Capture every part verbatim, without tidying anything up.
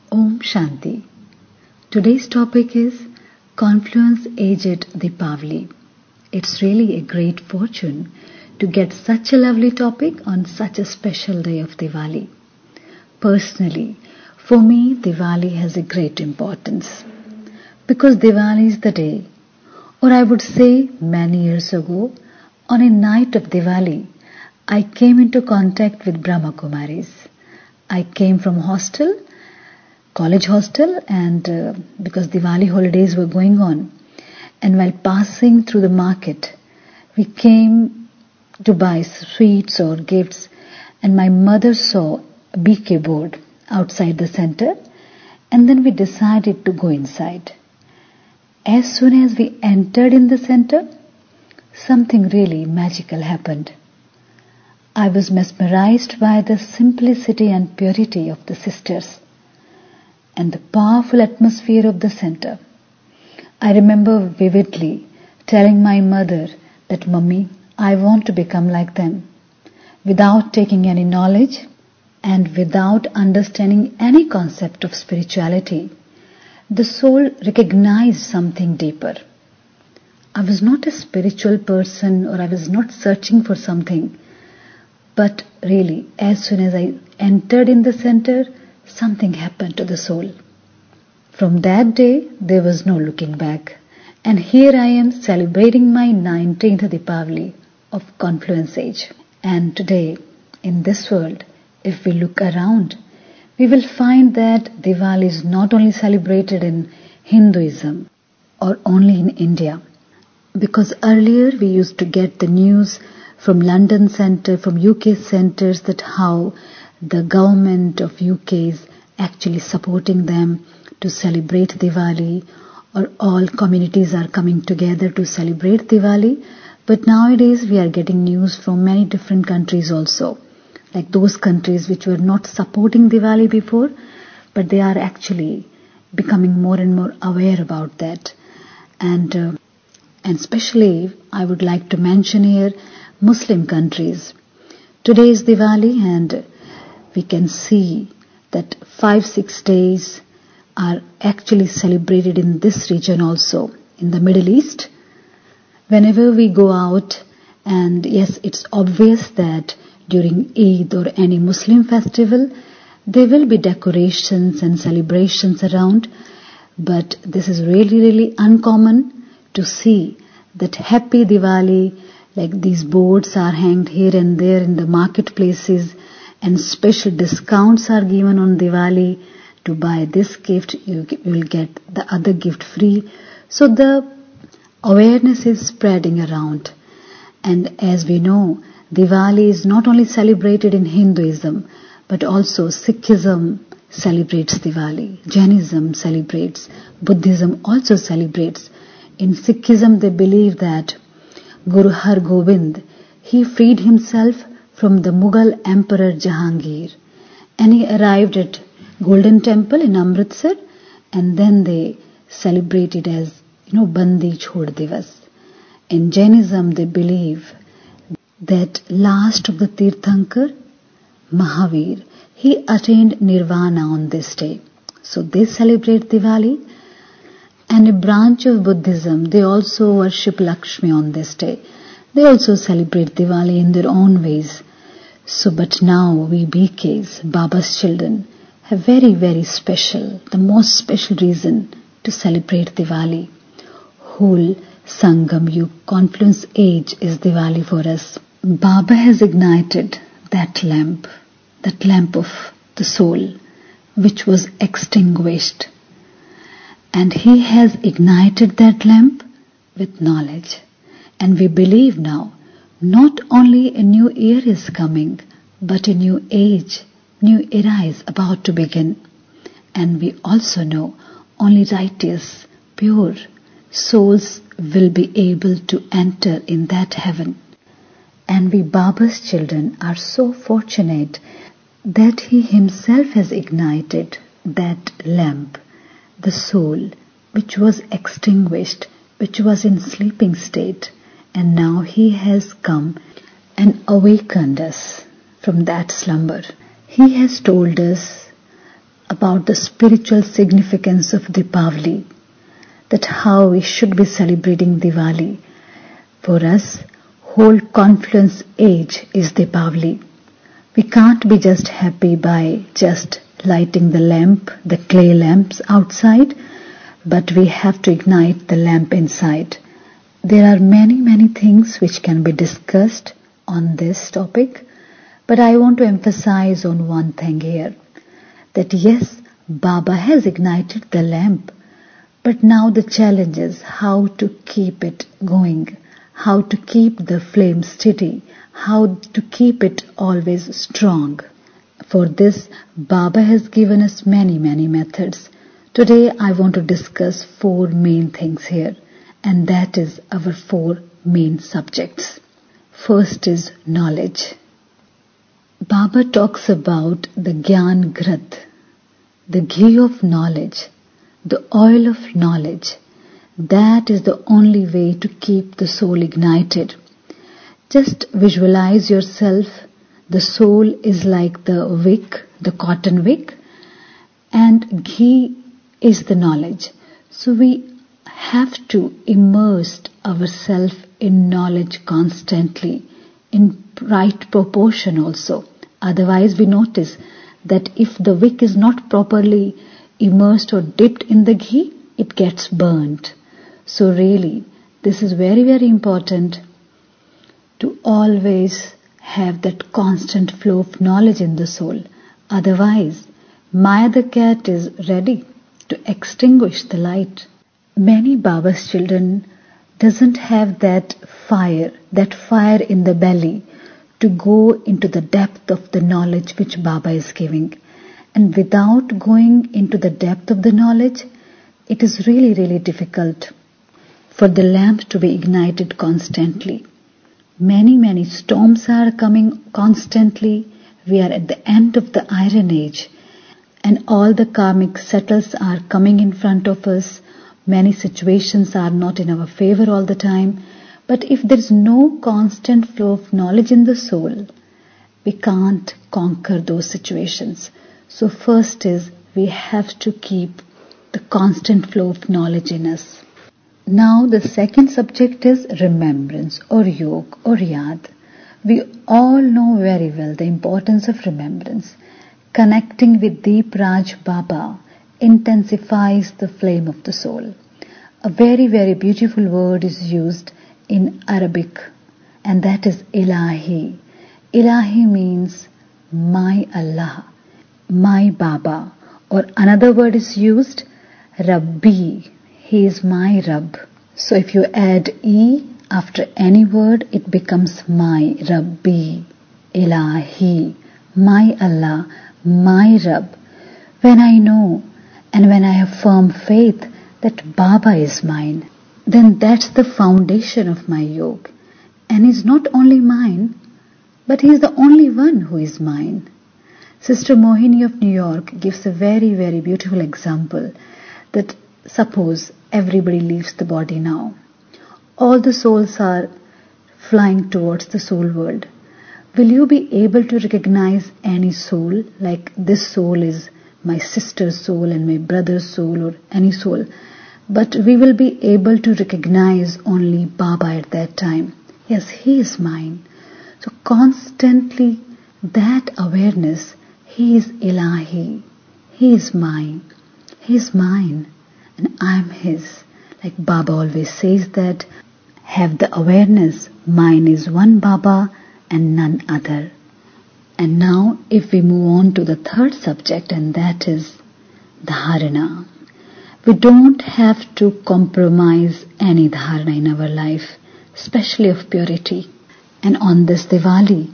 Om Shanti. Today's topic is Confluence Aged Deepavali. It's really a great fortune to get such a lovely topic on such a special day of Diwali. Personally, for me, Diwali has a great importance because Diwali is the day, or I would say many years ago, on a night of Diwali, I came into contact with Brahma Kumaris. I came from hostel, college hostel, and uh, because Diwali holidays were going on, and while passing through the market, we came to buy sweets or gifts, and my mother saw a B K board outside the center, and then we decided to go inside. As soon as we entered in the center, something really magical happened. I was mesmerized by the simplicity and purity of the sisters and the powerful atmosphere of the center. I remember vividly telling my mother that, "Mummy, I want to become like them." Without taking any knowledge and without understanding any concept of spirituality, the soul recognized something deeper. I was not a spiritual person, or I was not searching for something. But really, as soon as I entered in the center, something happened to the soul. From that day, there was no looking back. And here I am celebrating my nineteenth Deepavali of Confluence Age. And today, in this world, if we look around, we will find that Diwali is not only celebrated in Hinduism or only in India. Because earlier we used to get the news from London Center, from U K centers, that how the government of U K is actually supporting them to celebrate Diwali, or all communities are coming together to celebrate Diwali. But nowadays we are getting news from many different countries also, like those countries which were not supporting Diwali before, but they are actually becoming more and more aware about that. And uh, and especially I would like to mention here Muslim countries. Today is Diwali, and we can see that five, six days are actually celebrated in this region also, in the Middle East. Whenever we go out, and yes, it's obvious that during Eid or any Muslim festival, there will be decorations and celebrations around, but this is really, really uncommon to see that Happy Diwali, like these boards are hanged here and there in the marketplaces, and special discounts are given on Diwali. To buy this gift, you will get the other gift free. So the awareness is spreading around. And as we know, Diwali is not only celebrated in Hinduism, but also Sikhism celebrates Diwali. Jainism celebrates. Buddhism also celebrates. In Sikhism, they believe that Guru Har Gobind, he freed himself from the Mughal Emperor Jahangir, and he arrived at Golden Temple in Amritsar, and then they celebrate it as, you know, Bandi Chhod Divas. In Jainism, they believe that last of the Tirthankar, Mahavir, he attained Nirvana on this day. So they celebrate Diwali. And a branch of Buddhism, they also worship Lakshmi on this day. They also celebrate Diwali in their own ways. So, but now we B Ks, Baba's children, have very, very special, the most special reason to celebrate Diwali. Whole Sangam Yug, Confluence Age is Diwali for us. Baba has ignited that lamp, that lamp of the soul, which was extinguished. And he has ignited that lamp with knowledge. And we believe now, not only a new year is coming, but a new age, new era is about to begin. And we also know only righteous, pure souls will be able to enter in that heaven. And we Baba's children are so fortunate that he himself has ignited that lamp, the soul which was extinguished, which was in sleeping state, and now he has come and awakened us from that slumber. He has told us about the spiritual significance of Deepavali, that how we should be celebrating Diwali. For us, whole Confluence age is Deepavali. We can't be just happy by just lighting the lamp, the clay lamps outside, but we have to ignite the lamp inside. There are many, many things which can be discussed on this topic, but I want to emphasize on one thing here, that yes, Baba has ignited the lamp, but now the challenge is how to keep it going, how to keep the flame steady, how to keep it always strong. For this, Baba has given us many, many methods. Today I want to discuss four main things here, and that is our four main subjects. First is knowledge. Baba talks about the Gyan Grat, the ghee of knowledge, the oil of knowledge. That is the only way to keep the soul ignited. Just visualize yourself. The soul is like the wick, the cotton wick, and ghee is the knowledge. So we have to immerse ourselves in knowledge constantly, in right proportion also. Otherwise we notice that if the wick is not properly immersed or dipped in the ghee, it gets burnt. So really, this is very, very important to always have that constant flow of knowledge in the soul. Otherwise, Maya the cat is ready to extinguish the light. Many Baba's children doesn't have that fire, that fire in the belly to go into the depth of the knowledge which Baba is giving. And without going into the depth of the knowledge, it is really, really difficult for the lamp to be ignited constantly. Many, many storms are coming constantly. We are at the end of the Iron Age, and all the karmic settles are coming in front of us. Many situations are not in our favor all the time. But if there is no constant flow of knowledge in the soul, we can't conquer those situations. So first is we have to keep the constant flow of knowledge in us. Now the second subject is remembrance or yog or yad. We all know very well the importance of remembrance. Connecting with Deep Raj Baba intensifies the flame of the soul. A very, very beautiful word is used in Arabic, and that is Ilahi. Ilahi means my Allah, my Baba. Or another word is used, Rabbi. He is my Rabb. So if you add E after any word, it becomes my Rabbi, Ilahi, my Allah, my Rabb. When I know and when I have firm faith that Baba is mine, then that's the foundation of my yoga. And he's not only mine, but he is the only one who is mine. Sister Mohini of New York gives a very, very beautiful example that suppose everybody leaves the body now. All the souls are flying towards the soul world. Will you be able to recognize any soul, like this soul is my sister's soul and my brother's soul or any soul? But we will be able to recognize only Baba at that time. Yes, he is mine. So constantly that awareness, he is Ilahi, he is mine, he is mine, and I am his. Like Baba always says that, have the awareness, mine is one Baba and none other. And now if we move on to the third subject, and that is dharana. We don't have to compromise any dharana in our life, especially of purity. And on this Diwali,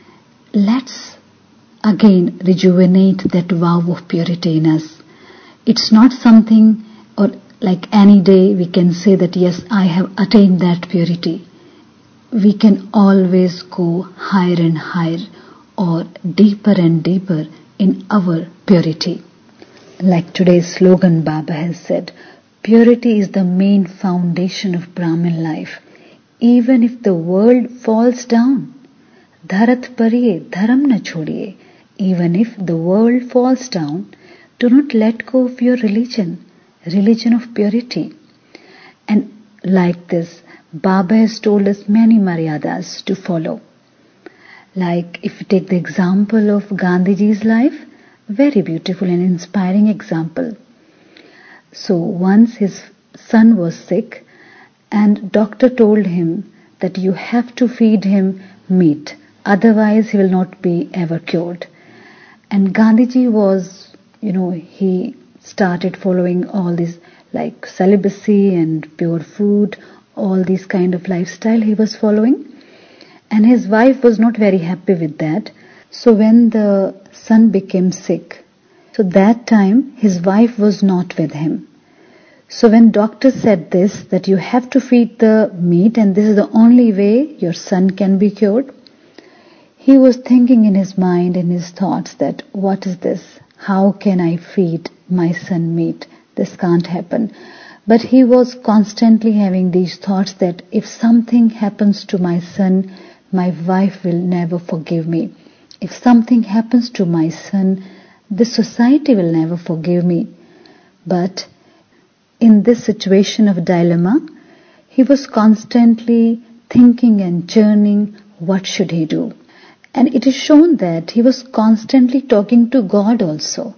let's again rejuvenate that vow of purity in us. It's not something or like any day we can say that yes, I have attained that purity. We can always go higher and higher or deeper and deeper in our purity. Like today's slogan Baba has said, purity is the main foundation of Brahmin life. Even if the world falls down, dharat pariye dharam na chhodiye. Even if the world falls down, Do not let go of your religion, religion of purity. And like this, Baba has told us many maryadas to follow. Like if you take the example of Gandhiji's life, very beautiful and inspiring example. So once his son was sick and doctor told him that you have to feed him meat, otherwise he will not be ever cured. And Gandhiji was, you know, he started following all these like celibacy and pure food, all these kind of lifestyle he was following. And his wife was not very happy with that. So when the son became sick, so that time his wife was not with him. So when doctor said this, that you have to feed the meat and this is the only way your son can be cured, he was thinking in his mind, in his thoughts that what is this? How can I feed my son meat? This can't happen. But he was constantly having these thoughts that if something happens to my son, my wife will never forgive me. If something happens to my son, the society will never forgive me. But in this situation of dilemma, he was constantly thinking and churning, what should he do? And it is shown that he was constantly talking to God also.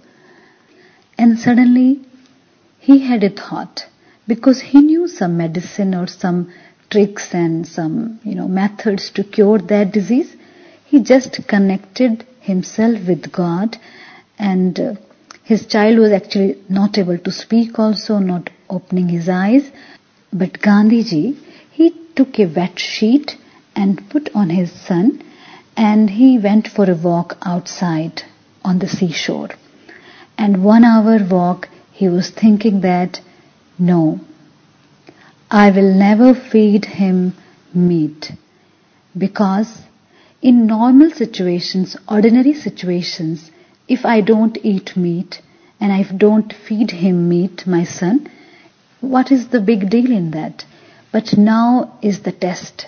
And suddenly he had a thought, because he knew some medicine or some tricks and some, you know, methods to cure that disease. He just connected himself with God, and uh, his child was actually not able to speak also, not opening his eyes. But Gandhiji, he took a wet sheet and put on his son, and he went for a walk outside on the seashore. And one hour walk, he was thinking that, no, I will never feed him meat, because in normal situations, ordinary situations, if I don't eat meat and I don't feed him meat, my son, what is the big deal in that? But now is the test.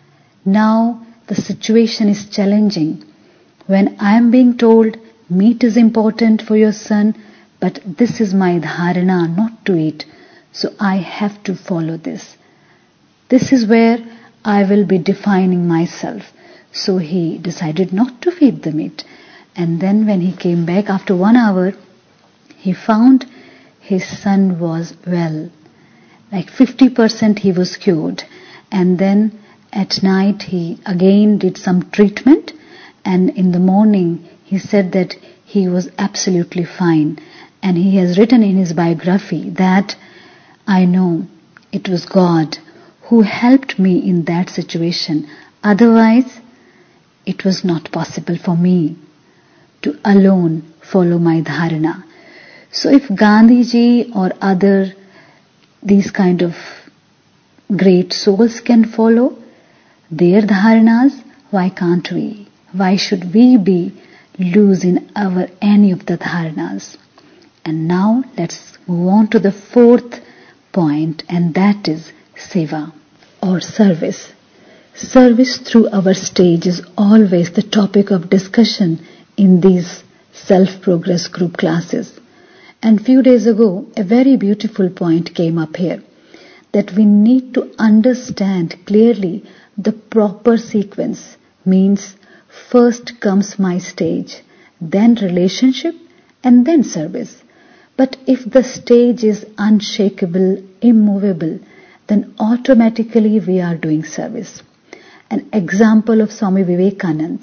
Now the situation is challenging. When I am being told meat is important for your son, but this is my dharana not to eat, so I have to follow this. This is where I will be defining myself. So he decided not to feed the meat. And then when he came back after one hour, he found his son was well. Like fifty percent he was cured. And then at night he again did some treatment. And in the morning he said that he was absolutely fine. And he has written in his biography that I know it was God who helped me in that situation. Otherwise, it was not possible for me to alone follow my dharana. So if Gandhiji or other these kind of great souls can follow their dharanas, why can't we? Why should we be loose in our any of the dharanas? And now let's move on to the fourth point, and that is seva or service. Service through our stage is always the topic of discussion in these self-progress group classes. And few days ago, a very beautiful point came up here, that we need to understand clearly the proper sequence. Means first comes my stage, then relationship, and then service. But if the stage is unshakable, immovable, then automatically we are doing service. An example of Swami Vivekananda.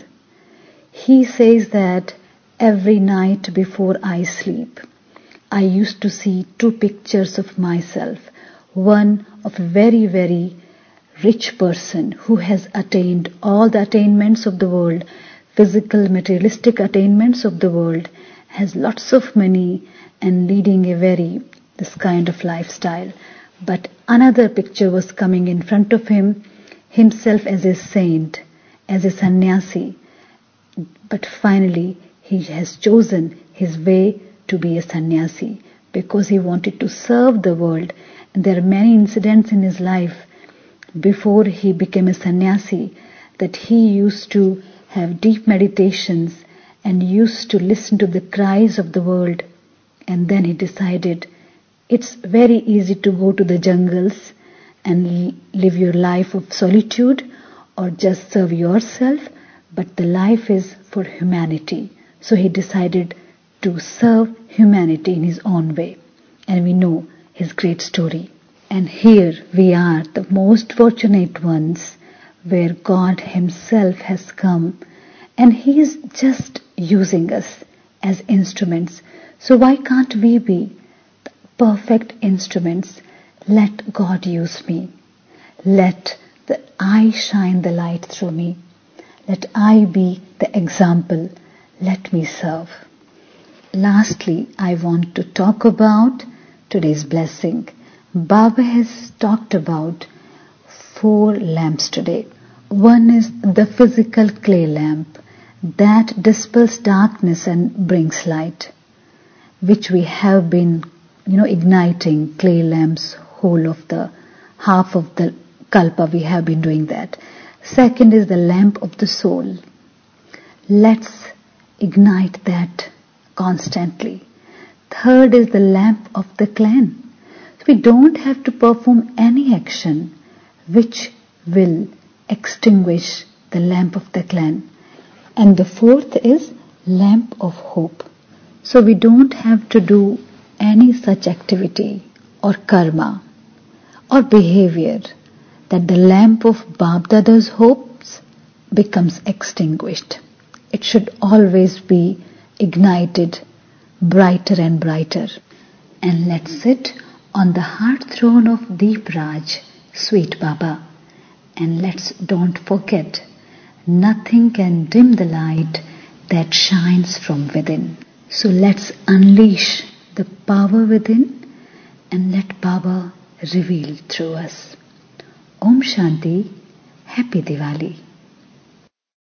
He says that every night before I sleep, I used to see two pictures of myself. One of a very, very rich person who has attained all the attainments of the world, physical, materialistic attainments of the world, has lots of money and leading a very, this kind of lifestyle. But another picture was coming in front of him, himself as a saint, as a sannyasi. But finally, he has chosen his way to be a sannyasi because he wanted to serve the world. And there are many incidents in his life before he became a sannyasi that he used to have deep meditations and used to listen to the cries of the world And then he decided it's very easy to go to the jungles and live your life of solitude or just serve yourself, but the life is for humanity. So he decided to serve humanity in his own way. And we know his great story. And here we are, the most fortunate ones, where God himself has come and he is just using us as instruments. So why can't we be the perfect instruments? Let God use me. Let the I shine the light through me. Let I be the example. Let me serve. Lastly, I want to talk about today's blessing. Baba has talked about four lamps today. One is the physical clay lamp that dispels darkness and brings light, which we have been, you know, igniting clay lamps whole of the half of the kalpa. We have been doing that. Second is the lamp of the soul. Let's ignite that constantly. Third is the lamp of the clan. So we don't have to perform any action which will extinguish the lamp of the clan. And the fourth is lamp of hope. So we don't have to do any such activity or karma or behavior that the lamp of Bab-Dada's hopes becomes extinguished. It should always be ignited brighter and brighter. And let's sit on the heart throne of Deep Raj, sweet Baba. And let's don't forget, nothing can dim the light that shines from within. So let's unleash the power within and let Baba reveal through us. Om Shanti. Happy Diwali.